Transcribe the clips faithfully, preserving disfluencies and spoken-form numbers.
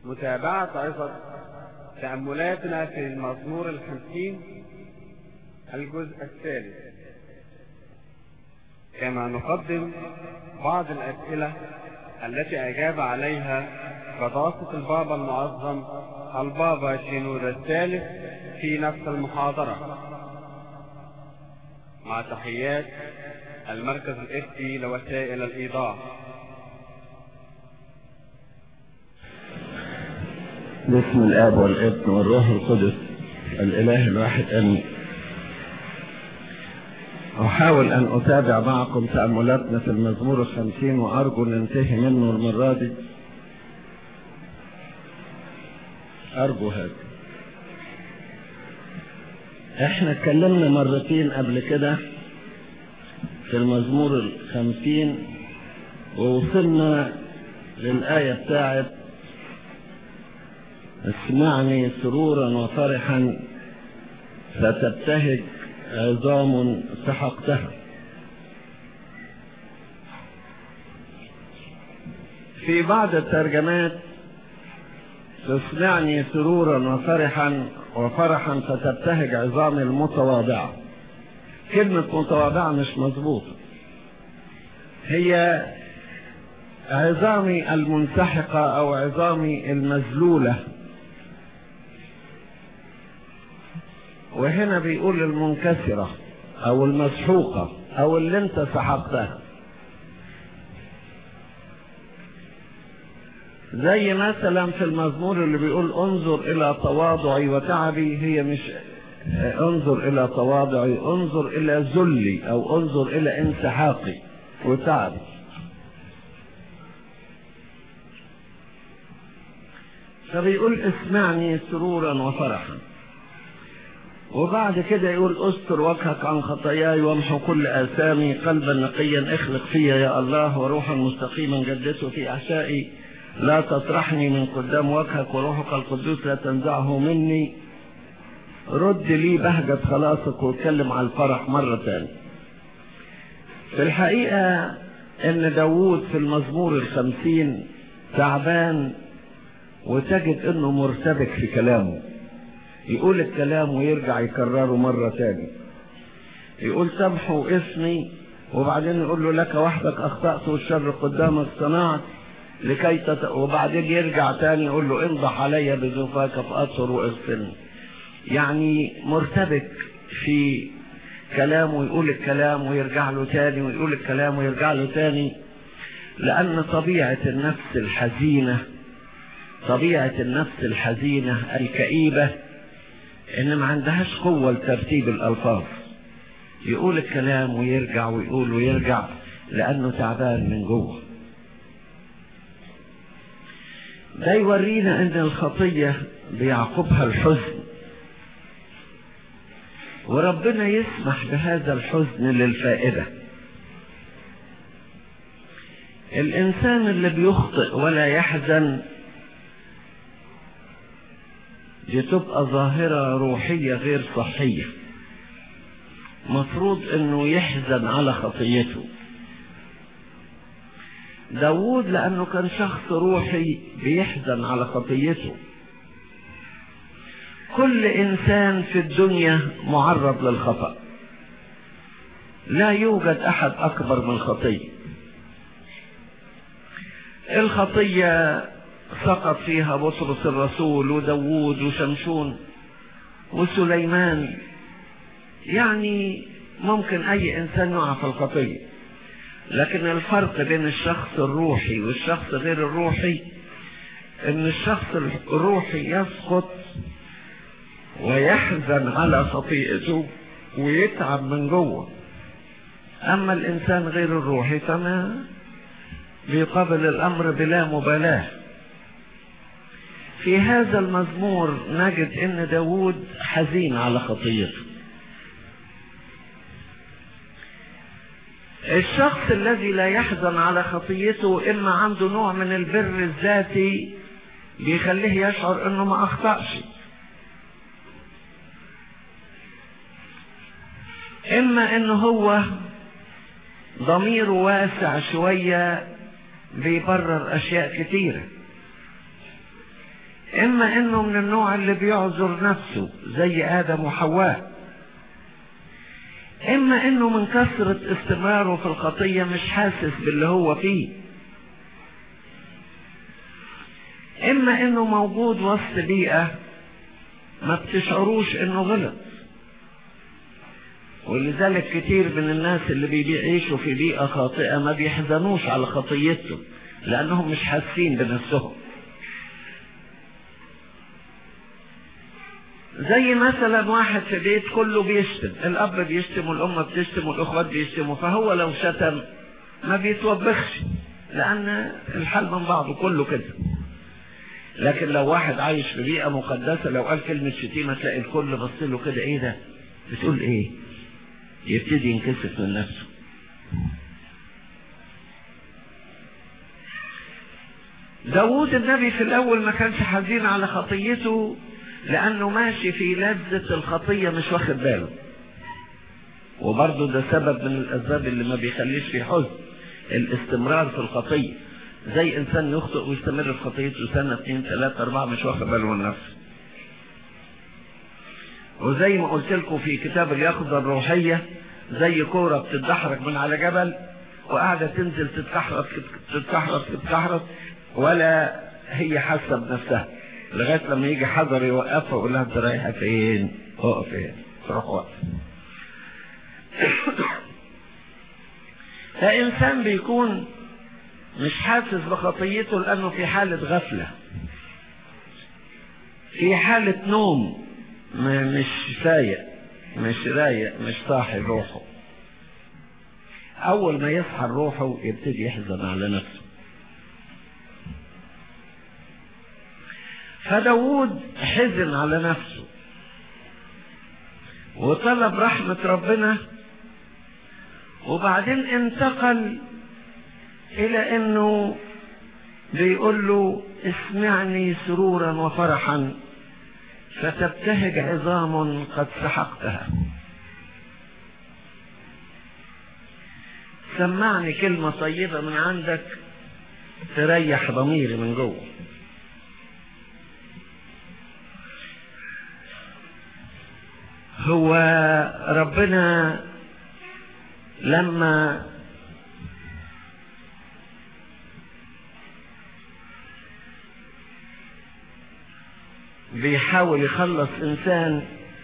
متابعة عظة تأملاتنا في المزمور الخمسين الجزء الثالث، كما نقدم بعض الأسئلة التي أجاب عليها قداسة البابا المعظم البابا شنودة الثالث في نفس المحاضرة، مع تحيات المركز الإفتي لوسائل الإيضاح. باسم الآب والابن والروح القدس الإله الواحد آمين. أحاول أن أتابع معكم تأملاتنا في المزمور الخمسين، وأرجو ننتهي منه المرة دي، أرجو هذا. احنا اتكلمنا مرتين قبل كده في المزمور الخمسين، ووصلنا للآية بتاعت اسمعني سرورا وفرحا فتبتهج عظام سحقتها. في بعض الترجمات تسمعني سرورا وفرحا وفرحا فتبتهج عظام المتواضعة. كلمة متواضعة مش مظبوطة، هي عظامي المنسحقة أو عظامي المذلولة، وهنا بيقول المنكسرة أو المسحوقة أو اللي انت سحقتها. زي مثلا في المزمور اللي بيقول انظر إلى تواضعي وتعبي، هي مش انظر إلى تواضعي، انظر إلى ذلي أو انظر إلى انسحاقي وتعبي. فبيقول اسمعني سرورا وفرحا، وبعد كده يقول استر وجهك عن خطاياي وامحو كل آثامي، قلبا نقيا اخلق فيا يا الله، وروحا مستقيما جدته في أحشائي، لا تطرحني من قدام وجهك، وروحك القدوس لا تنزعه مني، رد لي بهجة خلاصك. واتكلم على الفرح مرة تانية. في الحقيقة ان داوود في المزمور الخمسين تعبان، وتجد انه مرتبك في كلامه، يقول الكلام ويرجع يكرره مرة تاني، يقول سامحوا اسمي، وبعدين يقول له لك وحدك أخطأت والشر قدامك صنعت لكي تت... وبعدين يرجع تاني يقول له انضح علي بزفاك فأطهر واغسلني. يعني مرتبك في كلامه، يقول الكلام ويرجع له تاني ويقول الكلام ويرجع له تاني، لأن طبيعة النفس الحزينة طبيعة النفس الحزينة الكئيبة إن ما عندهاش قوة لترتيب الألفاظ، يقول الكلام ويرجع ويقول ويرجع لأنه تعبان من جوه. ده يورينا أن الخطية بيعقبها الحزن، وربنا يسمح بهذا الحزن للفائدة. الإنسان اللي بيخطئ ولا يحزن دي تبقى ظاهرة روحية غير صحية. مفروض انه يحزن على خطيته. داوود لانه كان شخص روحي بيحزن على خطيته. كل انسان في الدنيا معرض للخطأ، لا يوجد احد اكبر من الخطية. الخطية سقط فيها بطرس الرسول وداوود وشمشون وسليمان، يعني ممكن اي انسان يقع في الخطية، لكن الفرق بين الشخص الروحي والشخص غير الروحي ان الشخص الروحي يسقط ويحزن على خطيئته ويتعب من جوه، اما الانسان غير الروحي فما بيقابل الامر بلا مبالاة. في هذا المزمور نجد ان داوود حزين على خطيئته. الشخص الذي لا يحزن على خطيئته اما عنده نوع من البر الذاتي بيخليه يشعر انه ما اخطأش، اما انه هو ضميره واسع شوية بيبرر اشياء كتيرة. اما انه من النوع اللي بيعذر نفسه زي ادم وحواء، اما انه من كثرة استمراره في الخطية مش حاسس باللي هو فيه، اما انه موجود وسط بيئة ما بتشعروش انه غلط. ولذلك كتير من الناس اللي بيعيشوا في بيئة خاطئة ما بيحزنوش على خطيتهم لانهم مش حاسين بنفسهم. زي مثلا واحد في بيت كله بيشتم، الاب بيشتم والام بتشتم والاخوات بيشتموا، فهو لو شتم ما بيتوبخش لان الحال من بعضه كله كده. لكن لو واحد عايش في بيئة مقدسة لو قال كلمة شتيمة تلاقي الكل بص له كده، ايه ده بتقول ايه، يبتدي ينكسف من نفسه. داوود النبي في الاول ما كانش حزين على خطيته لانه ماشي في لذة الخطية مش واخد باله، وبرضه ده سبب من الاسباب اللي ما بيخليش في حزن، الاستمرار في الخطية. زي انسان يخطئ ويستمر في خطيته سنة اتنين تلاتة اربعة مش واخد باله من نفسه. وزي ما قلت لكم في كتاب اليقظة الروحية، زي كورة بتتدحرج من على جبل وقاعدة تنزل تتكحرت تتكحرت تتكحرت ولا هي حاسة بنفسها، لغاية لما يجي حذر يوقفها ويقول لها انت رايحة فين؟ اقف فين؟ تروح واقف. فإنسان بيكون مش حاسس بخطيته لأنه في حالة غفلة، في حالة نوم، مش فايق مش رايق مش صاحي روحه. أول ما يصحى روحه يبتدي يحزن على نفسه. فداود حزن على نفسه وطلب رحمة ربنا، وبعدين انتقل الى انه بيقول له اسمعني سرورا وفرحا فتبتهج عظام قد سحقتها. سمعني كلمة طيبة من عندك تريح ضميري من جوه. هو ربنا لما بيحاول يخلص انسان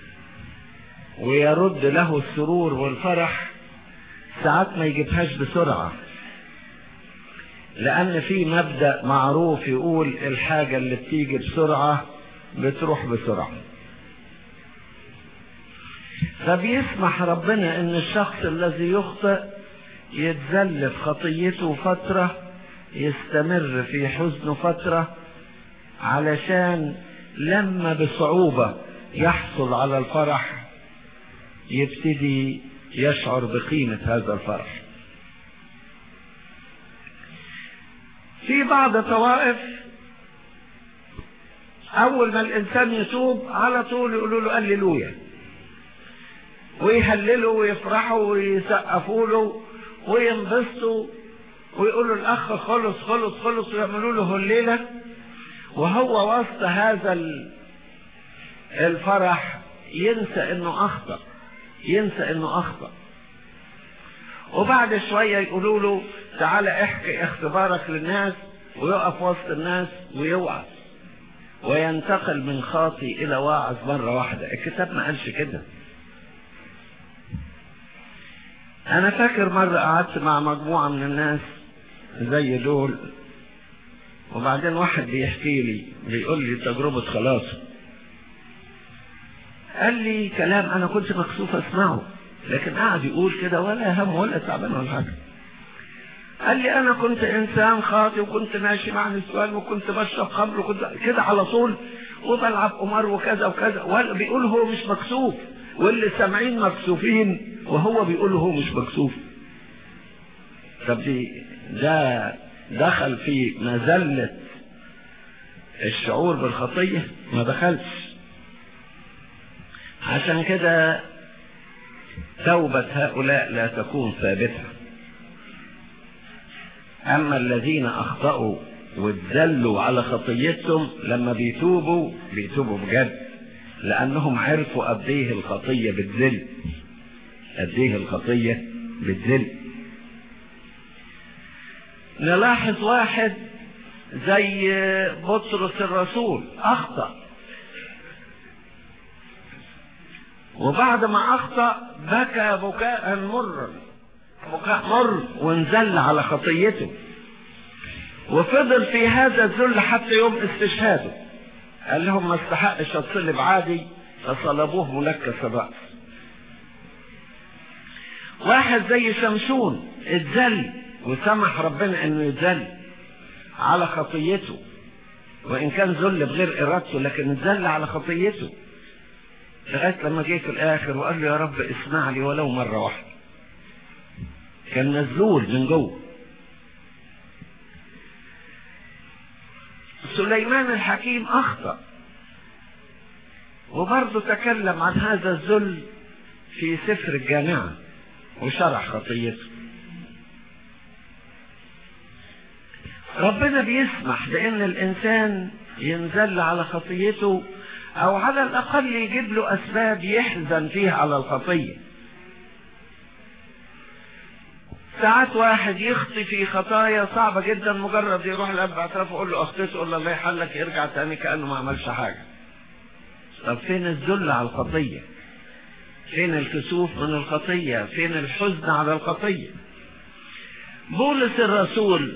ويرد له السرور والفرح ساعات ما يجيبهاش بسرعة، لان في مبدأ معروف يقول الحاجة اللي بتيجي بسرعة بتروح بسرعة. فبيسمح ربنا ان الشخص الذي يخطئ يتذل في خطيته فترة، يستمر في حزنه فترة، علشان لما بصعوبة يحصل على الفرح يبتدي يشعر بقيمة هذا الفرح. في بعض طوائف اول ما الانسان يتوب على طول يقولوا له هللويا، ويهللوا ويفرحوا ويسقفوا له وينبسطوا ويقولوا الاخ خلص خلص خلص ويعملوا له هليله، وهو وسط هذا الفرح ينسى انه اخطأ ينسى انه اخطأ وبعد شوية يقولوا له تعالى احكي اختبارك للناس، ويقف وسط الناس ويوعظ وينتقل من خاطي الى واعظ مرة واحدة. الكتاب ما قالش كده. انا فاكر مرة قعدت مع مجموعة من الناس زي دول، وبعدين واحد بيحكي لي بيقول لي تجربة خلاص، قال لي كلام انا كنت مكسوف اسمعه، لكن قاعد يقول كده ولا هم ولا تعبان ولا حاجة. قال لي انا كنت انسان خاطئ وكنت ماشي مع نسوان وكنت بشرب خمر وكنت كده على طول وبلعب قمار وكذا وكذا، بيقول هو مش مكسوف، واللي سامعين مكسوفين وهو بيقول هو مش مكسوف. طب دي ده دخل في مذلة الشعور بالخطية؟ ما دخلش. عشان كده توبة هؤلاء لا تكون ثابتة. أما الذين أخطأوا واتذلوا على خطيتهم لما بيتوبوا بيتوبوا بجد، لأنهم عرفوا قد ايه الخطية بتذل، قد ايه الخطية بتذل. نلاحظ واحد زي بطرس الرسول أخطأ، وبعد ما أخطأ بكى بكاء مرا، بكاء مر، وانزل على خطيته، وفضل في هذا الذل حتى يوم استشهاده. قال لهم ما استحقش اتصلب عادي، فصلبوه ملكس الرأس. واحد زي شمشون اتذل وسمح ربنا انه يتذل على خطيته، وان كان ذل بغير ارادته لكن اتذل على خطيته لغايه لما جه في الاخر وقال له يا رب اسمع لي ولو مره واحده. كان مذلول من جوه. سليمان الحكيم اخطأ وبرضه تكلم عن هذا الذل في سفر الجامعة وشرح خطيته. ربنا بيسمح بان الانسان ينزل على خطيته، او على الاقل يجيب له اسباب يحزن فيها على الخطية. ساعات واحد يخطي في خطايا صعبة جدا، مجرد يروح لأب اعتراف ويقول له اخطيت، يقول له الله يحلك، يرجع تاني كأنه ما عملش حاجة. طب فين الذل على الخطية؟ فين الكسوف من الخطية؟ فين الحزن على الخطية؟ بولس الرسول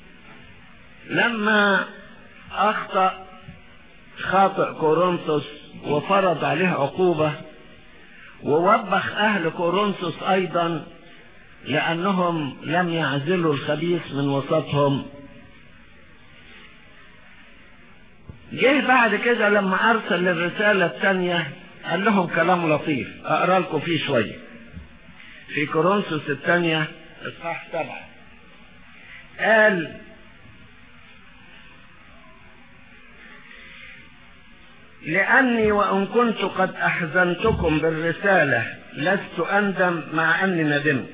لما اخطأ خاطئ كورنثوس وفرض عليه عقوبة، ووبخ اهل كورنثوس ايضا لأنهم لم يعزلوا الخبيث من وسطهم، جه بعد كده لما أرسل الرسالة الثانية قال لهم كلام لطيف أقرأ لكم فيه شوية. في كورنثوس الثانية إصحاح سبعة قال: لأني وإن كنت قد أحزنتكم بالرسالة لست أندم مع أني ندمت،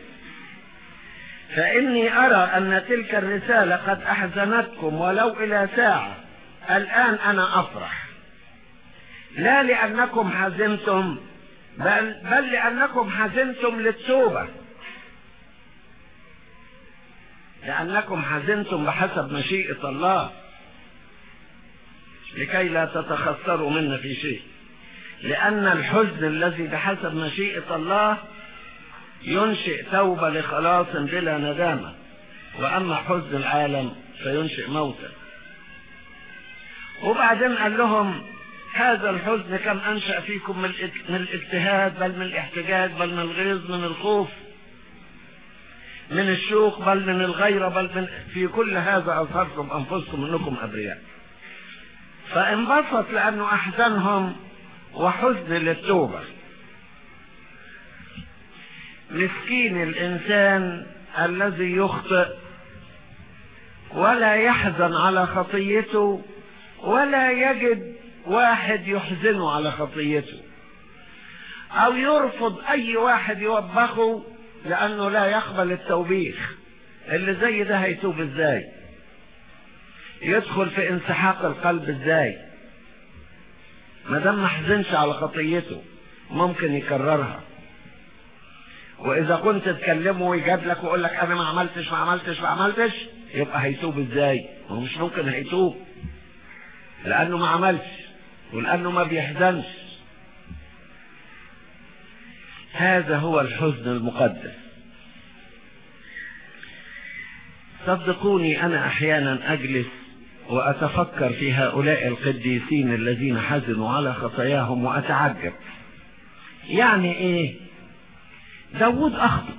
فإني أرى أن تلك الرسالة قد أحزنتكم ولو إلى ساعة. الآن أنا أفرح، لا لأنكم حزنتم بل, بل لأنكم حزنتم للتوبة، لأنكم حزنتم بحسب مشيئة الله لكي لا تتخسروا منا في شيء، لأن الحزن الذي بحسب مشيئة الله ينشئ توبة لخلاص بلا ندامة، وأما حزن العالم فينشئ موتا. وبعدين قال لهم هذا الحزن كم أنشأ فيكم من الاجتهاد، بل من الاحتجاج، بل من الغيظ، من الخوف، من الشوق، بل من الغيرة، بل من في كل هذا أظهرتم أنفسكم أنكم أبرياء. فانبسط لأنه أحزنهم وحزن للتوبة. مسكين الإنسان الذي يخطئ ولا يحزن على خطيته، ولا يجد واحد يحزنه على خطيته، أو يرفض أي واحد يوبخه لأنه لا يقبل التوبيخ. اللي زي ده هيتوب ازاي؟ يدخل في انسحاق القلب ازاي؟ ما دام ما حزنش على خطيته ممكن يكررها. واذا كنت تكلمه ويجادلك ويقول لك انا ما عملتش ما عملتش ما عملتش يبقى هيتوب ازاي؟ هو مش ممكن هيتوب، لانه ما عملش ولانه ما بيحزنش. هذا هو الحزن المقدس. صدقوني انا احيانا اجلس واتفكر في هؤلاء القديسين الذين حزنوا على خطاياهم واتعجب. يعني ايه؟ داود اخطأ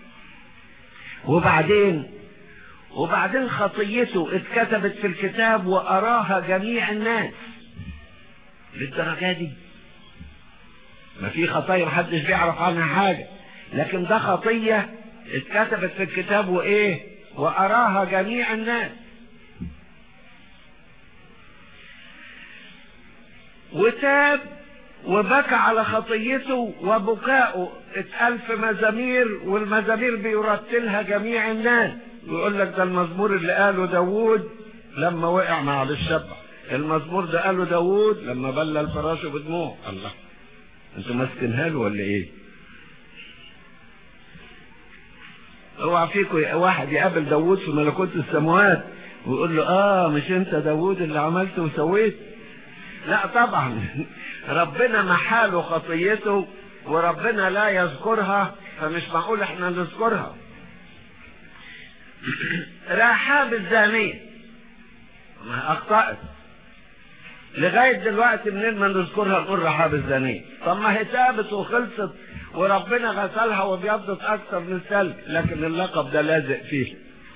وبعدين وبعدين خطيته اتكتبت في الكتاب واراها جميع الناس. للدرجة دي ما في خطايا محدش بيعرف عنها حاجة، لكن ده خطية اتكتبت في الكتاب وايه واراها جميع الناس. وتاب وبكى على خطيته، وبكاؤه اتقال في مزامير، والمزامير بيرتلها جميع الناس. ويقول لك ده المزمور اللي قاله داوود لما وقع مع بالشبع. المزمور ده قاله داوود لما بلى الفراش بدموع. الله، انتوا ماسكينها له ولا ايه؟ اوعى فيكم واحد يقابل داوود في ملكوت السماوات ويقول له اه مش انت داوود اللي عملت وسويت؟ لا طبعا. ربنا محاله خطيته وربنا لا يذكرها، فمش معقول احنا نذكرها. رحاب الزانية ما اخطأت لغاية دلوقتي، منين ما نذكرها نقول رحاب الزانية؟ طب ما هي تابت وخلصت وربنا غسلها وبيضت اكثر من الثلج، لكن اللقب ده لازق فيه.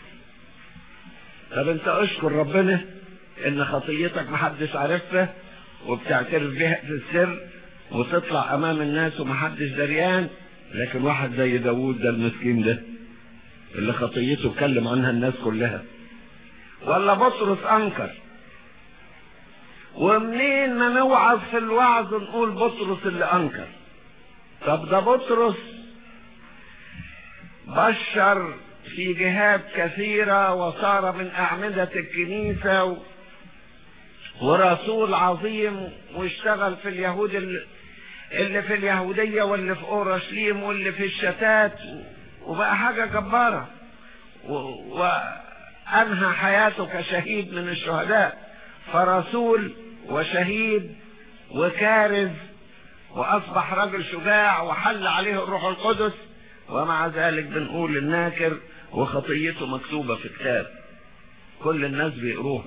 طب انت اشكر ربنا ان خطيتك محدش عارفها وبتعترف بها في السر وتطلع امام الناس ومحدش دريان. لكن واحد زي داوود ده المسكين ده اللي خطيته اتكلم عنها الناس كلها. ولا بطرس انكر، ومنين ما نوعظ في الوعظ نقول بطرس اللي انكر؟ طب ده بطرس بشر في جهات كثيرة وصار من أعمدة الكنيسة و... ورسول عظيم، واشتغل في اليهود اللي في اليهودية واللي في أورشليم واللي في الشتات، وبقى حاجة جبارة، و... وأنهى حياته كشهيد من الشهداء، فرسول وشهيد وكارز، وأصبح رجل شجاع وحل عليه الروح القدس، ومع ذلك بنقول الناكر وخطيته مكتوبة في كتاب كل الناس بيقروها.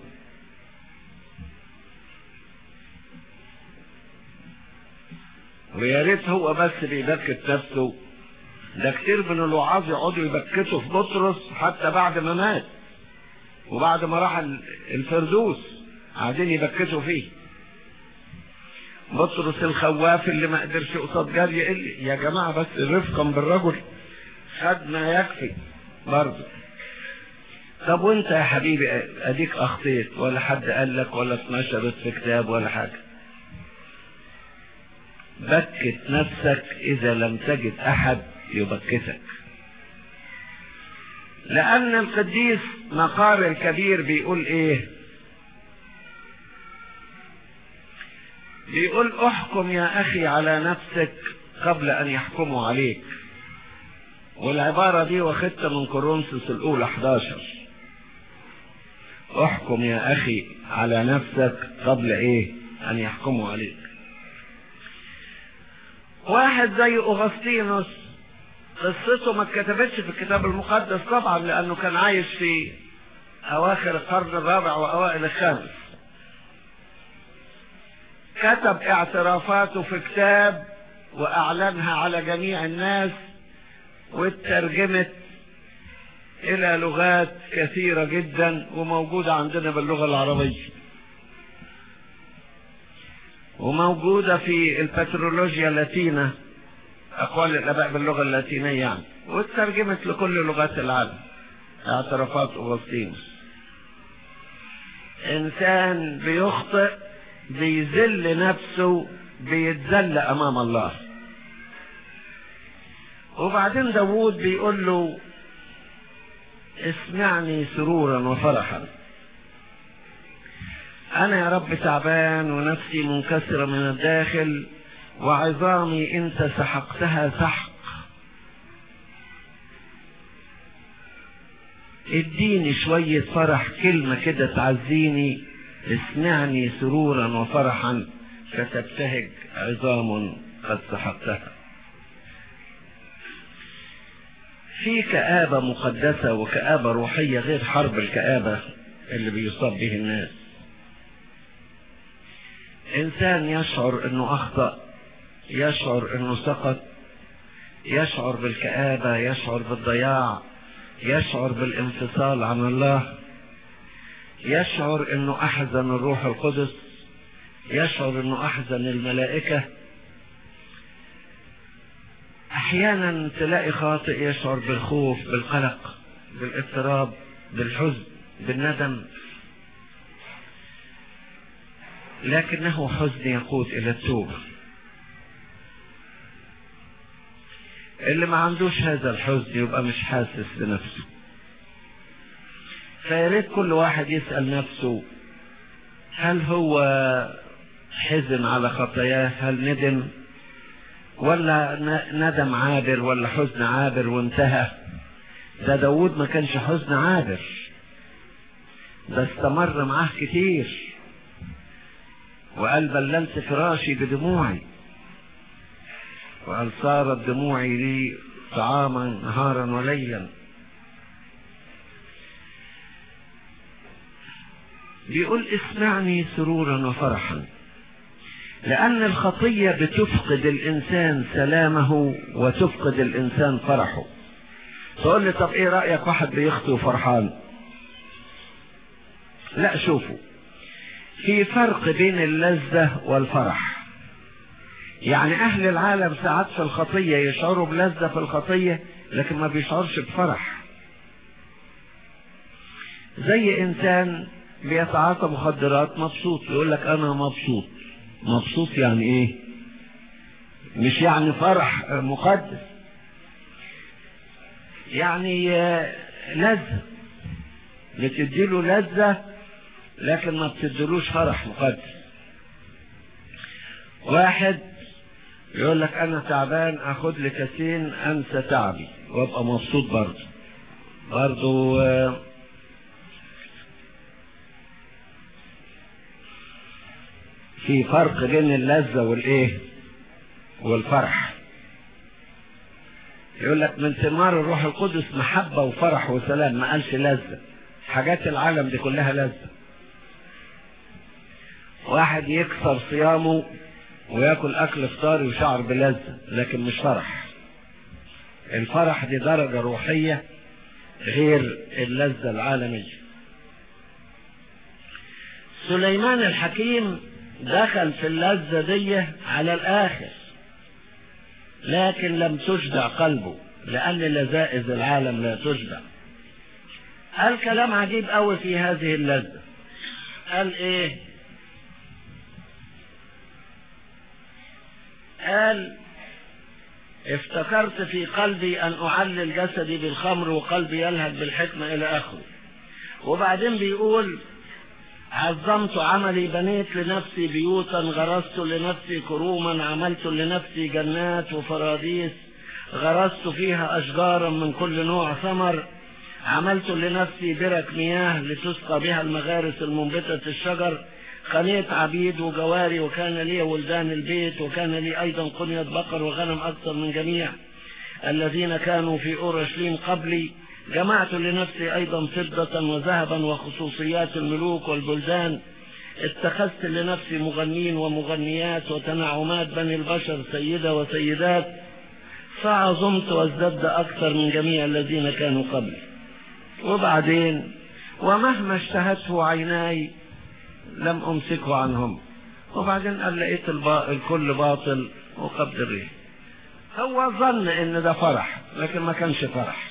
ويا ريت هو بس بيبكت نفسه، ده كتير من الوعاظ يقعدوا يبكتوا في بطرس حتى بعد ما مات وبعد ما راح الفردوس قاعدين يبكتوا فيه. بطرس الخواف اللي ما قدرش قصاد جري يا جماعة، بس رفقا بالرجل خد ما يكفي برضه. طب وانت يا حبيبي اديك اخطيت ولا حد قال لك ولا اتنشرت في كتاب ولا حاجة؟ بكت نفسك اذا لم تجد احد يبكتك، لان القديس مقار الكبير بيقول ايه؟ بيقول احكم يا اخي على نفسك قبل ان يحكموا عليك. والعبارة دي واخدتها من كورنثوس الاولى احداشر. احكم يا اخي على نفسك قبل ايه ان يحكموا عليك. واحد زي اغسطينوس قصته ما اتكتبتش في الكتاب المقدس طبعا، لانه كان عايش في اواخر القرن الرابع واوائل الخامس. كتب اعترافاته في كتاب واعلنها على جميع الناس، واترجمت الى لغات كثيرة جدا وموجودة عندنا باللغة العربية، وموجودة في البترولوجيا اللاتينة، اقوال الاباء باللغة اللاتينية يعني، واترجمت لكل لغات العالم. اعترافات اغسطينوس. انسان بيخطئ بيذل نفسه، بيتذل امام الله. وبعدين داوود بيقول له اسمعني سرورا وفرحا. انا يا رب تعبان ونفسي منكسرة من الداخل، وعظامي انت سحقتها سحق. اديني شوية فرح، كلمة كده تعزيني. اسمعني سرورا وفرحا فتبتهج عظام قد سحقتها. في كآبة مقدسة وكآبة روحية غير حرب الكآبة اللي بيصاب به الناس. انسان يشعر انه اخطأ، يشعر انه سقط، يشعر بالكآبة، يشعر بالضياع، يشعر بالانفصال عن الله، يشعر انه احزن الروح القدس، يشعر انه احزن الملائكة. احيانا تلاقي خاطئ يشعر بالخوف، بالقلق، بالاضطراب، بالحزن، بالندم، لكنه حزن يقود الى التوبة. اللي ما عندوش هذا الحزن يبقى مش حاسس بنفسه. فياريت كل واحد يسأل نفسه، هل هو حزن على خطاياه؟ هل ندم؟ ولا ندم عابر ولا حزن عابر وانتهى؟ ده داود ما كانش حزن عابر، ده استمر معاه كتير، وقال بللت فراشي بدموعي، وقال صارت دموعي لي طعاما نهارا وليلا. بيقول اسمعني سرورا وفرحا، لأن الخطية بتفقد الإنسان سلامه وتفقد الإنسان فرحه. تقول لي طب ايه رأيك واحد بيخطي وفرحان؟ لا، شوفوا، في فرق بين اللذة والفرح. يعني أهل العالم ساعات في الخطية يشعروا بلذة في الخطية لكن ما بيشعرش بفرح. زي إنسان بيتعاطى مخدرات مبسوط، يقول لك أنا مبسوط. مبسوط يعني إيه؟ مش يعني فرح مقدس، يعني لذة، بتديله لذة لكن ما بتديلوش فرح مقدس. واحد يقول لك أنا تعبان، أخد لي كاسين أنسى تعبي وأبقى مبسوط برضه. برضه في فرق بين اللذة والإيه والفرح. يقول لك من ثمار الروح القدس محبة وفرح وسلام، ما قالش لذة. حاجات العالم دي كلها لذة. واحد يكسر صيامه وياكل أكل فطاري وشعر بلذة لكن مش فرح. الفرح دي درجة روحية غير اللذة العالمية. سليمان الحكيم دخل في اللذة دي على الآخر لكن لم تشبع قلبه، لأن لذائذ العالم لا تشبع. قال كلام عجيب قوي في هذه اللذة. قال ايه؟ قال افتكرت في قلبي أن أعلل جسدي بالخمر وقلبي يلهج بالحكمة إلى آخره. وبعدين بيقول عظمت عملي، بنيت لنفسي بيوتا، غرست لنفسي كروما، عملت لنفسي جنات وفراديس، غرست فيها أشجارا من كل نوع ثمر، عملت لنفسي برك مياه لتسقى بها المغارس المنبتة الشجر، خنيت عبيد وجواري، وكان لي ولدان البيت، وكان لي أيضا قنية بقر وغنم أكثر من جميع الذين كانوا في أورشليم قبلي، جمعت لنفسي أيضا فضة وذهبا وخصوصيات الملوك والبلدان، اتخذت لنفسي مغنين ومغنيات وتنعمات بني البشر سيدة وسيدات، فعظمت وازددت أكثر من جميع الذين كانوا قبلي. وبعدين ومهما اشتهته عيناي لم أمسكه عنهم. وبعدين قال لقيت الكل باطل وقبض الريح. هو ظن ان ده فرح لكن ما كانش فرح.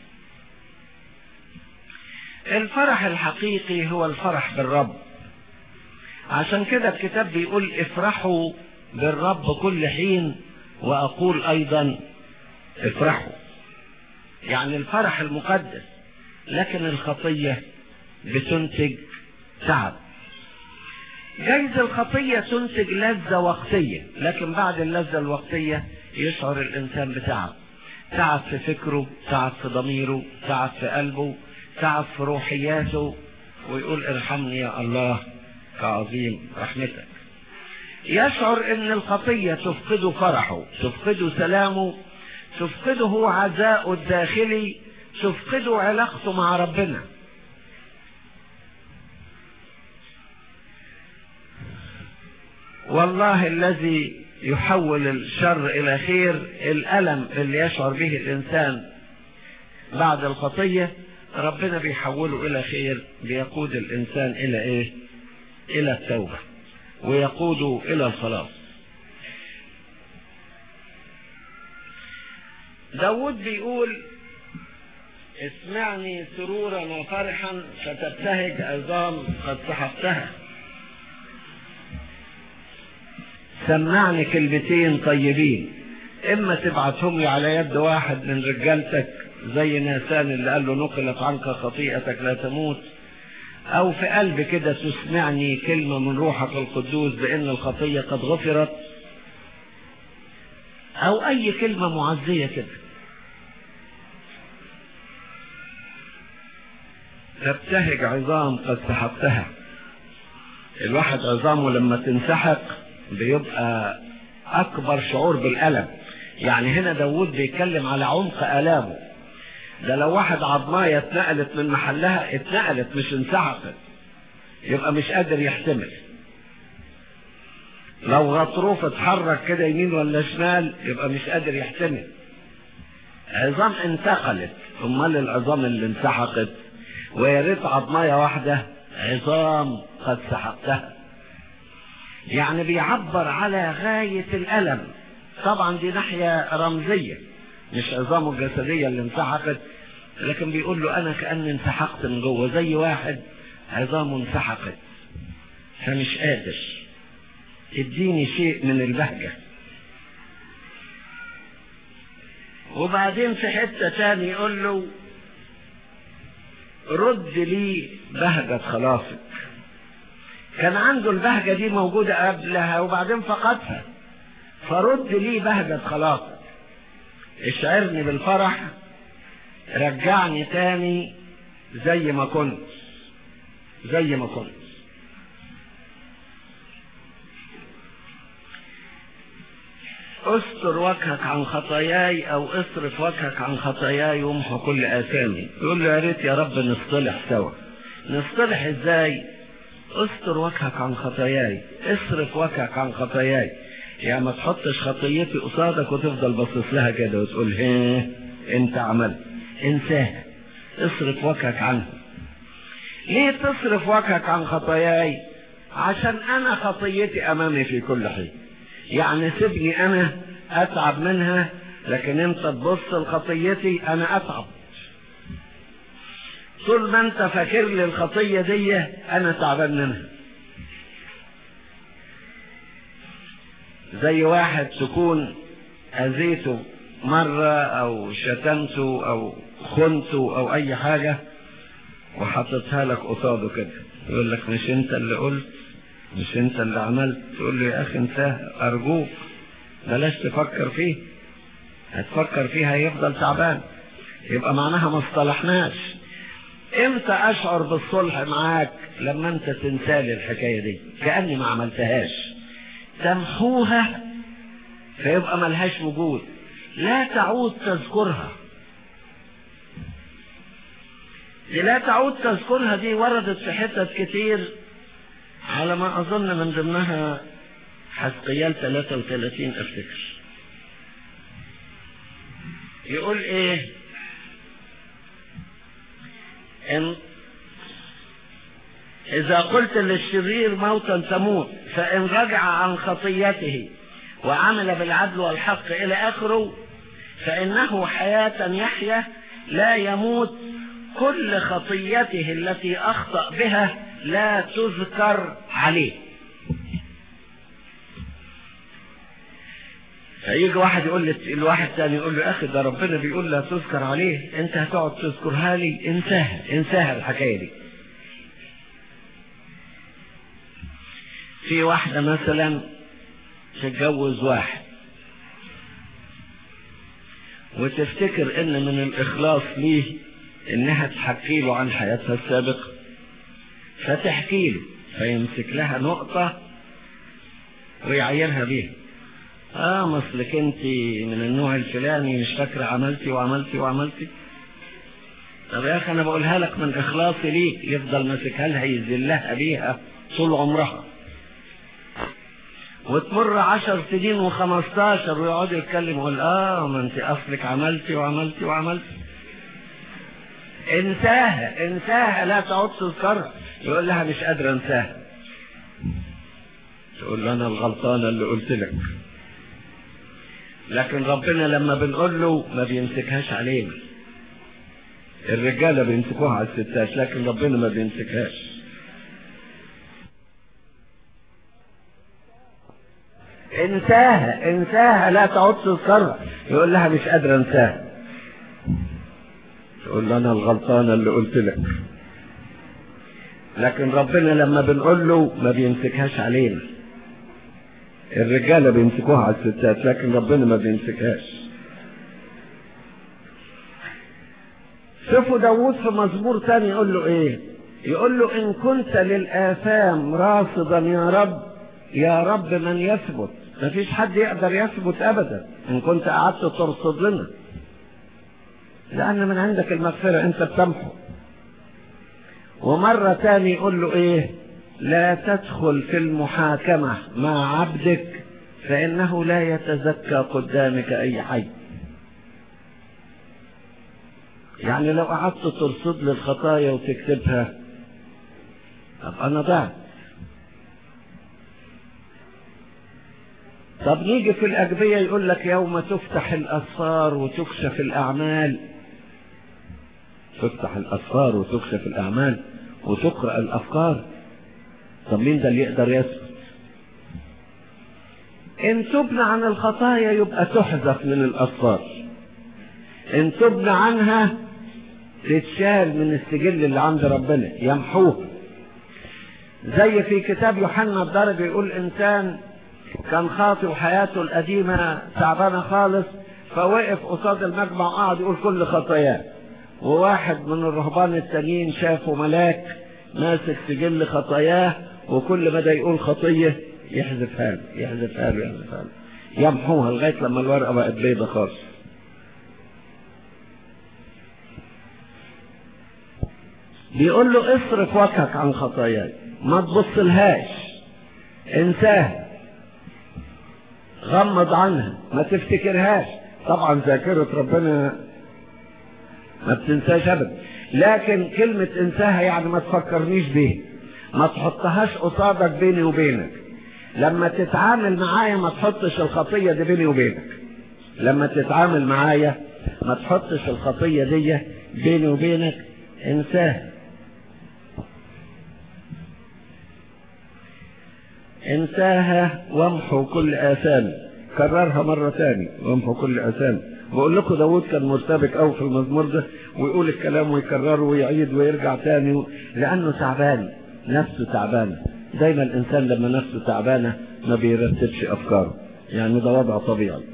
الفرح الحقيقي هو الفرح بالرب. عشان كده الكتاب بيقول افرحوا بالرب كل حين، وأقول أيضا افرحوا. يعني الفرح المقدس. لكن الخطية بتنتج تعب. جايز الخطية تنتج لذة وقتية، لكن بعد اللذة الوقتية يشعر الإنسان بتعب. تعب في فكره، تعب في ضميره، تعب في قلبه، تعب في روحياته، ويقول ارحمني يا الله كعظيم رحمتك. يشعر ان الخطية تفقده فرحه، تفقده سلامه، تفقده عزاءه الداخلي، تفقده علاقته مع ربنا. والله الذي يحول الشر الى خير، الألم اللي يشعر به الانسان بعد الخطية ربنا بيحوله الى خير، بيقود الانسان الى ايه؟ الى التوبة، ويقوده الى الخلاص. داود بيقول اسمعني سرورا وفرحا فتبتهج عظام قد سحقتها. سمعني كلمتين طيبين، اما تبعتهم لي على يد واحد من رجالتك زي ناسان اللي قال له نقلت عنك خطيئتك لا تموت، او في قلب كده تسمعني كلمة من روحك القدوس بان الخطية قد غفرت، او اي كلمة معزية كده. تبتهج عظام قد سحقتها. الواحد عظامه لما تنسحق بيبقى اكبر شعور بالالم. يعني هنا داود بيتكلم على عمق الامه. ده لو واحد عظمايه اتنقلت من محلها، اتنقلت مش انسحقت، يبقى مش قادر يحتمل. لو غضروف اتحرك كده يمين ولا شمال يبقى مش قادر يحتمل. عظام انتقلت، امال العظام اللي انسحقت؟ ويا ريت عظمايه واحده، عظام قد سحقتها. يعني بيعبر على غاية الألم. طبعا دي ناحية رمزية، مش عظامه الجسدية اللي انسحقت، لكن بيقول له أنا كأني انسحقت من جوه، زي واحد عظامه انسحقت فمش قادر. اديني شيء من البهجة. وبعدين في حتة تاني يقول له رد لي بهجة خلاصك. كان عنده البهجة دي موجودة قبلها وبعدين فقدها، فرد لي بهجة خلاصك. اشعرني بالفرح، رجعني تاني زي ما كنت زي ما كنت استر وجهك عن خطاياي، او اصرف وجهك عن خطاياي وامحو كل اثامي. يقول له يا ريت يا رب نصطلح سوا. نصطلح ازاي؟ استر وجهك عن خطاياي، اصرف وجهك عن خطاياي. يعني ما تحطش خطيتي قصادك وتفضل باصص لها كده وتقول ها انت عملت، انساها، اصرف وجهك عنها. ليه تصرف وجهك عن خطاياي؟ عشان انا خطيتي امامي في كل حين. يعني سيبني انا اتعب منها، لكن انت تبص لخطيتي انا اتعب. طول ما انت فاكر لي الخطية دي انا تعبان منها. زي واحد تكون اذيته مرة او شتمته او خنته او اي حاجة وحطتها لك قصاده كده، يقول لك مش انت اللي قلت، مش انت اللي عملت. تقول له يا اخي انساه ارجوك، بلاش تفكر فيه. هتفكر فيه هيفضل تعبان. يبقى معناها ما اصطلحناش. امتى اشعر بالصلح معاك؟ لما انت تنسالي الحكاية دي كأني ما عملتهاش. تمحوها فيبقى ملهاش وجود، لا تعود تذكرها. دي لا تعود تذكرها دي وردت في حتت كتير، على ما اظن من ضمنها حزقيال ثلاثة وثلاثين افتكر. يقول ايه؟ إن إذا قلت للشرير موتا تموت، فإن رجع عن خطيته وعمل بالعدل والحق إلى آخره فإنه حياة يحيا لا يموت. كل خطيته التي أخطأ بها لا تذكر عليه. فيجي واحد يقول لي الواحد تاني يقول له اخي ده ربنا بيقول لا تذكر عليه، انت هتقعد تذكرها لي؟ انساها انساها الحكايه دي. في واحده مثلا تتجوز واحد وتفتكر ان من الاخلاص ليه انها تحكي له عن حياتها السابقه، فتحكي له فيمسك لها نقطه ويعيرها بيها. اه مثلك انت من النوع الفلاني، مش فاكره عملتي وعملتي وعملتي. طب يا اخي انا بقولها لك من اخلاصي ليك. يفضل ماسكها لها يذلها بيها طول عمرها، وتمر عشر سنين وخمستاشر ويقعد يتكلم ويقول اه ما انت اصلك عملتي وعملتي وعملتي. انساها انساها لا تعود تذكرها. يقول لها مش قادره انساها. تقول له انا الغلطانه اللي قلت لك. لكن ربنا لما بنقول له ما بيمسكهاش علينا. الرجاله بيمسكوها على الستات، لكن ربنا ما بيمسكهاش. انساها انساها لا تعود تذكرها. يقول لها مش قادره انساها. يقول له انا الغلطانة اللي قلت لك. لكن ربنا لما بنقول له ما بيمسكهاش علينا. الرجالة بيمسكوها على الستات، لكن ربنا ما بيمسكهاش. شوفوا داود في مزمور تاني يقول له ايه؟ يقول له ان كنت للآثام راصدا يا رب، يا رب من يثبت؟ مفيش حد يقدر يثبت ابدا ان كنت قعدت ترصد لنا، لان من عندك المغفرة انت بتمحو. ومرة تاني يقول له ايه؟ لا تدخل في المحاكمة مع عبدك فانه لا يتزكى قدامك اي حي. يعني لو قعدت ترصد لي الخطايا وتكتبها طب انا ضعت. طب نيجي في الأجبية يقول لك يوم تفتح الأسفار وتكشف الأعمال. تفتح الأسفار وتكشف الأعمال وتقرأ الأفكار. طب مين ده اللي يقدر يثبت؟ إن تبنى عن الخطايا يبقى تحذف من الأسفار، إن تبنى عنها تتشال من السجل اللي عند ربنا يمحوه. زي في كتاب يوحنا الدرجي يقول إنسان كان خاطئ وحياته القديمة تعبانة خالص، فوقف قصاد المجمع وقعد يقول كل خطاياه، وواحد من الرهبان التانيين شافه ملاك ماسك سجل خطاياه، وكل ما ده يقول خطية يحذفها له يحذفها له يحذفها له يمحوها لغاية لما الورقة بقت بيضة خالص. بيقول له اصرف وجهك عن خطاياي، ما تبصلهاش، انساها، غمض عنها، ما تفتكرهاش. طبعا ذاكرة ربنا ما بتنساش ابدا، لكن كلمة انساها يعني ما تفكرنيش بيها، ما تحطهاش قصادك بيني وبينك. لما تتعامل معايا ما تحطش الخطية دي بيني وبينك، لما تتعامل معايا ما تحطش الخطية دي بيني وبينك، انساها. انساها وامحو كل آثام. كررها مرة تاني، وامحو كل آثام. بقول لكم داود كان مرتبك قوي في المزمور ده، ويقول الكلام ويكرره ويعيد ويرجع تاني، لأنه تعبان، نفسه تعبانة. دايما الإنسان لما نفسه تعبانة ما بيرتبش أفكاره، يعني ده وضع طبيعي.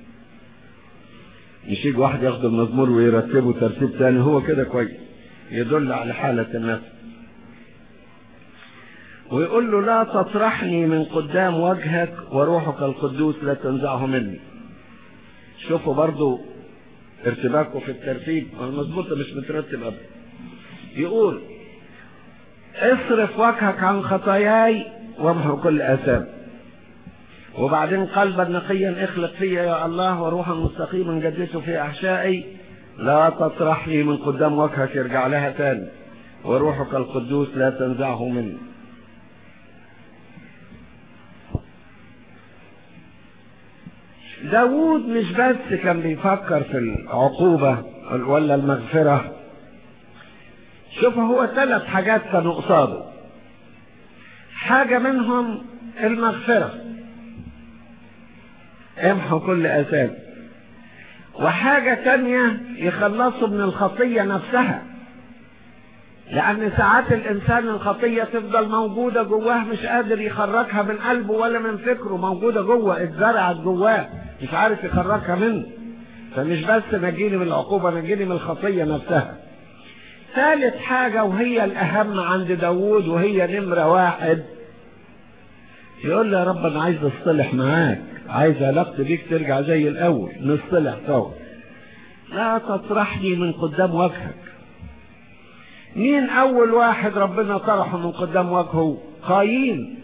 مش يجي واحد ياخد المزمور ويرتبه ترتيب تاني، هو كده كويس، يدل على حالة النفس. ويقول له لا تطرحني من قدام وجهك وروحك القدوس لا تنزعه مني. شوفوا برضو ارتباكه في الترتيب، المزمور ده مش مترتب ابدا. يقول اصرف وجهك عن خطاياي وامحو كل آثام. وبعدين قلبا نقيا اخلق فيا يا الله، وروحا مستقيما جدته في احشائي. لا تطرحني من قدام وجهك، يرجع لها تاني، وروحك القدوس لا تنزعه مني. داود مش بس كان بيفكر في العقوبة ولا المغفرة. شوف هو ثلاث حاجات كانوا قصاده، حاجة منهم المغفرة، امحو كل آثام، وحاجة تانية يخلصوا من الخطية نفسها، لأن ساعات الإنسان الخطية تفضل موجودة جواه، مش قادر يخرجها من قلبه ولا من فكره، موجودة جوه، اتزرعت جواه، مش عارف يخرجها منه. فمش بس نجيني من العقوبة، نجيني من الخطية نفسها. ثالث حاجة وهي الأهم عند داود وهي نمرة واحد، يقول له يا رب أنا عايز أصطلح معاك، عايز علاقتي بيك ترجع زي الأول، نصطلح سوا. لا تطرحني من قدام وجهك. مين أول واحد ربنا طرحه من قدام وجهه؟ قايين.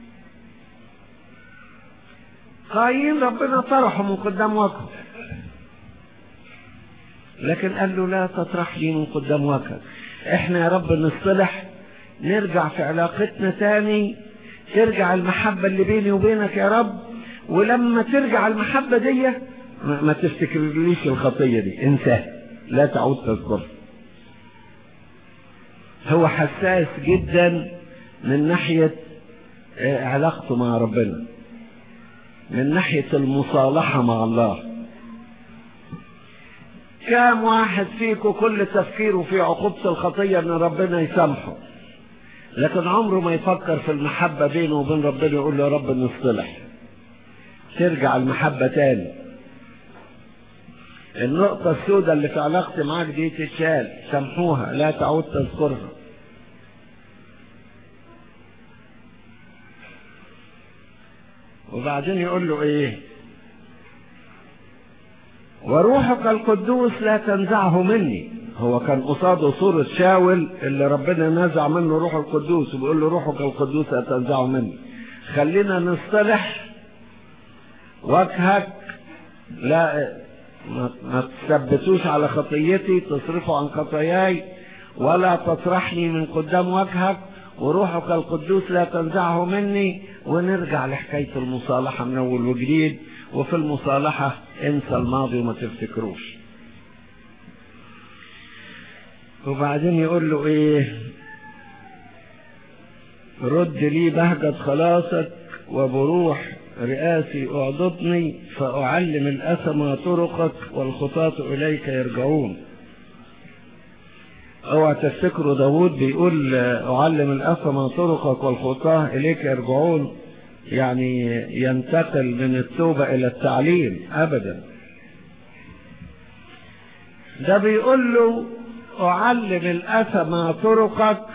قايين ربنا طرحه من قدام وجهه، لكن قال له لا تطرحني من قدام وجهك. احنا يا رب نصطلح، نرجع في علاقتنا تاني، ترجع المحبة اللي بيني وبينك يا رب، ولما ترجع المحبة دي ما تفتكرليش الخطية دي، انساها، لا تعود تذكرها. هو حساس جدا من ناحية علاقته مع ربنا، من ناحية المصالحة مع الله. كام واحد فيكم كل تفكيره في عقوبة الخطية ان ربنا يسامحه، لكن عمره ما يفكر في المحبة بينه وبين ربنا، يقول له يا رب نصطلح، ترجع المحبة تاني. النقطة السوداء اللي في علاقتي معاك دي تتشال، سامحوها لا تعود تذكرها. وبعدين يقول له ايه؟ وروحك القدوس لا تنزعه مني. هو كان قصاده صورة شاول اللي ربنا نزع منه روح القدوس، وبيقول له روحك القدوس لا تنزعه مني. خلينا نصطلح، وجهك لا ما تثبتوش على خطيتي، تصرفوا عن خطاياي، ولا تطرحني من قدام وجهك، وروحك القدوس لا تنزعه مني. ونرجع لحكاية المصالحة من أول وجديد. وفي المصالحة انسى الماضي وما تفتكروش. وبعدين يقول له ايه؟ رد لي بهجة خلاصك، وبروح رئاسي اعضدني، فاعلم الأثم طرقك والخطاة اليك يرجعون. اوعى تفتكروا داود بيقول اعلم الأثم طرقك والخطاة اليك يرجعون يعني ينتقل من التوبة الى التعليم، ابدا. ده بيقول له اعلم الأثم طرقك.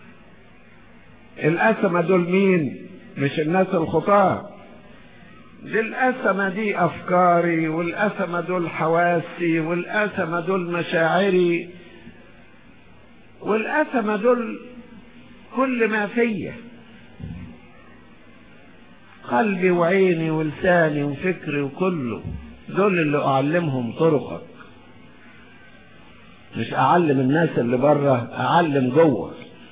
الأثم دول مين؟ مش الناس الخطاة، دي الأثم دي افكاري، والأثم دول حواسي، والأثم دول مشاعري، والأثم دول كل ما فيه، قلبي وعيني ولساني وفكري وكله. دول اللي اعلمهم طرقك. مش اعلم الناس اللي بره، اعلم جوه.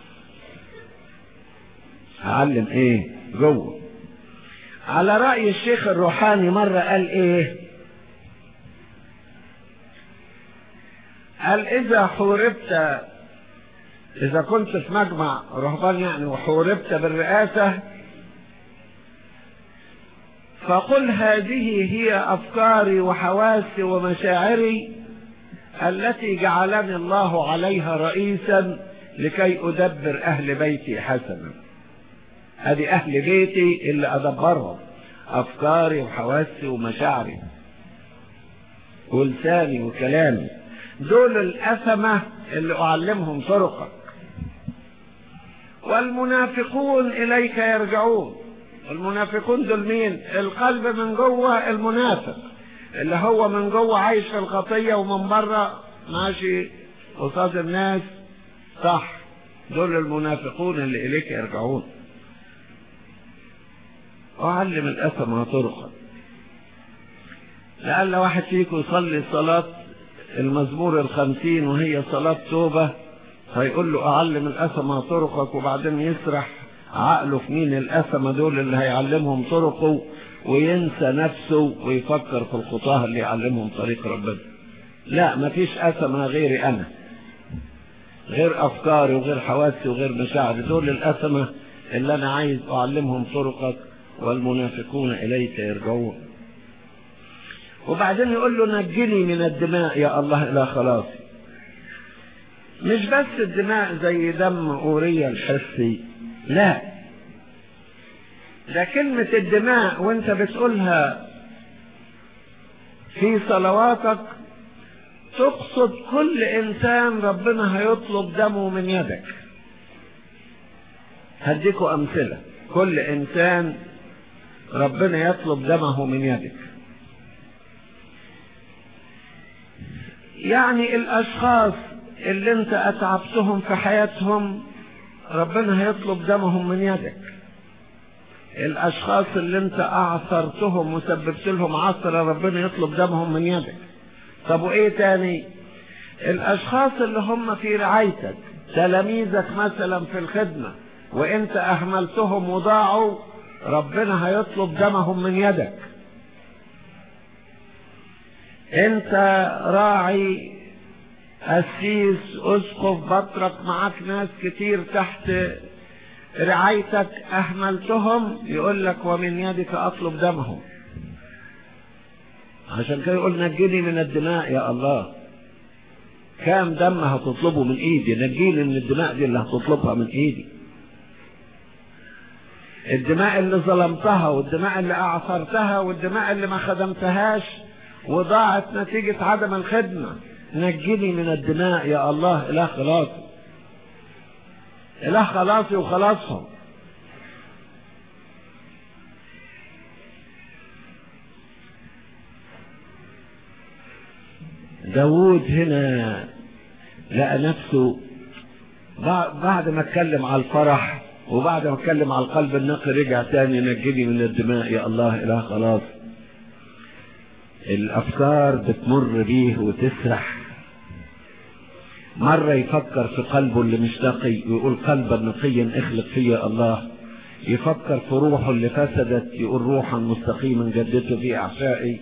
اعلم ايه؟ جوه. على رأي الشيخ الروحاني مرة قال ايه؟ قال اذا حوربت، اذا كنت في مجمع رهبان يعني وحوربت بالرئاسة، فقل هذه هي أفكاري وحواسي ومشاعري التي جعلني الله عليها رئيسا لكي أدبر أهل بيتي حسنا. هذه أهل بيتي اللي أدبرهم، أفكاري وحواسي ومشاعري ولساني وكلامي. دول الأثمة اللي أعلمهم طرقك. والمنافقون إليك يرجعون. المنافقون دول مين؟ القلب من جوه المنافق، اللي هو من جوه عايش في الخطية ومن بره ماشي قصاد الناس صح. دول المنافقون اللي إليك يرجعون. أعلم الأثم طرقا. لعل واحد فيكم يصلي صلاة المزمور الخمسين وهي صلاة توبة، فيقول له أعلم الأثم طرقك، وبعدين يسرح عقله في مين الأثم دول اللي هيعلمهم طرقه، وينسى نفسه ويفكر في الخطاه اللي يعلمهم طريق ربنا. لا، مفيش أثم غيري أنا، غير أفكاري وغير حواسي وغير مشاعري. دول الأثم اللي أنا عايز أعلمهم طرقك، والمنافقون إليك يرجعون. وبعدين يقول له نجني من الدماء يا الله إلى خلاصي. مش بس الدماء زي دم أوريا الحسي، لا، ده كلمة الدماء وانت بتقولها في صلواتك تقصد كل انسان ربنا هيطلب دمه من يدك. هديكوا امثلة. كل انسان ربنا يطلب دمه من يدك، يعني الاشخاص اللي انت اتعبتهم في حياتهم ربنا هيطلب دمهم من يدك. الاشخاص اللي انت اعثرتهم وسببت لهم عثرة ربنا يطلب دمهم من يدك. طب وايه تاني؟ الاشخاص اللي هم في رعايتك، تلاميذك مثلا في الخدمة، وانت اهملتهم وضاعوا ربنا هيطلب دمهم من يدك. انت راعي، قسيس، اسقف، بطرك، معاك ناس كتير تحت رعايتك اهملتهم، يقول لك ومن يدك اطلب دمهم. عشان كده يقول نجني من الدماء يا الله. كام دم هتطلبه من ايدي؟ نجيني من الدماء دي اللي هتطلبها من ايدي. الدماء اللي ظلمتها والدماء اللي اعثرتها والدماء اللي ما خدمتهاش وضاعت نتيجة عدم الخدمة، نجيني من الدماء يا الله. اله خلاصي، اله خلاصي وخلاصهم. داود هنا لقى نفسه بعد ما اتكلم على الفرح وبعد ما اتكلم على القلب النقي رجع تاني نجني من الدماء يا الله اله خلاص. الافكار بتمر بيه وتسرح. مرة يفكر في قلبه اللي مش نقي ويقول قلبا نقيا اخلق فيا الله. يفكر في روحه اللي فسدت يقول روحا مستقيما جددته في اعشائي.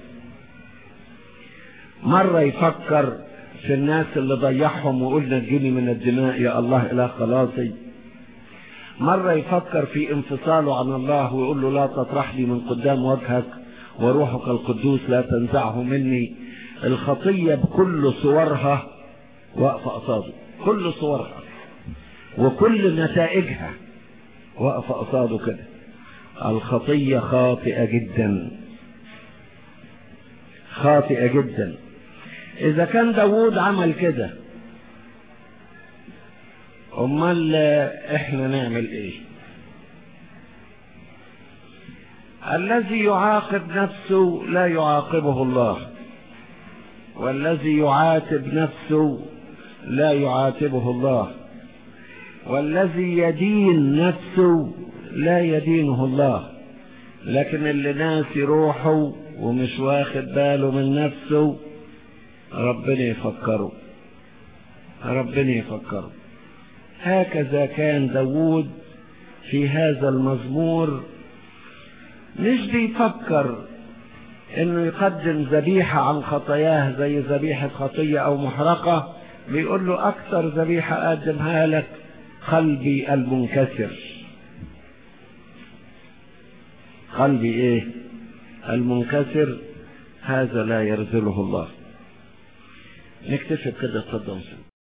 مرة يفكر في الناس اللي ضيعهم ويقول نجني من الدماء يا الله اله خلاصي. مرة يفكر في انفصاله عن الله ويقول له لا تطرحني من قدام وجهك وروحك القدوس لا تنزعه مني. الخطية بكل صورها واقفة قصاده، كل صورها وكل نتائجها واقفة قصاده كده. الخطية خاطئة جدا، خاطئة جدا. إذا كان داود عمل كده أمال إحنا نعمل إيه؟ الذي يعاقب نفسه لا يعاقبه الله، والذي يعاتب نفسه لا يعاتبه الله، والذي يدين نفسه لا يدينه الله. لكن اللي ناسي روحه ومش واخد باله من نفسه ربنا يفكره، ربنا يفكره. هكذا كان داود في هذا المزمور، مش بيفكر انه يقدم ذبيحة عن خطاياه زي ذبيحة خطية او محرقة. بيقول له اكثر ذبيحة اقدمها لك قلبي المنكسر. قلبي ايه؟ المنكسر، هذا لا يرذله الله. نكتفي كده. اتفضل.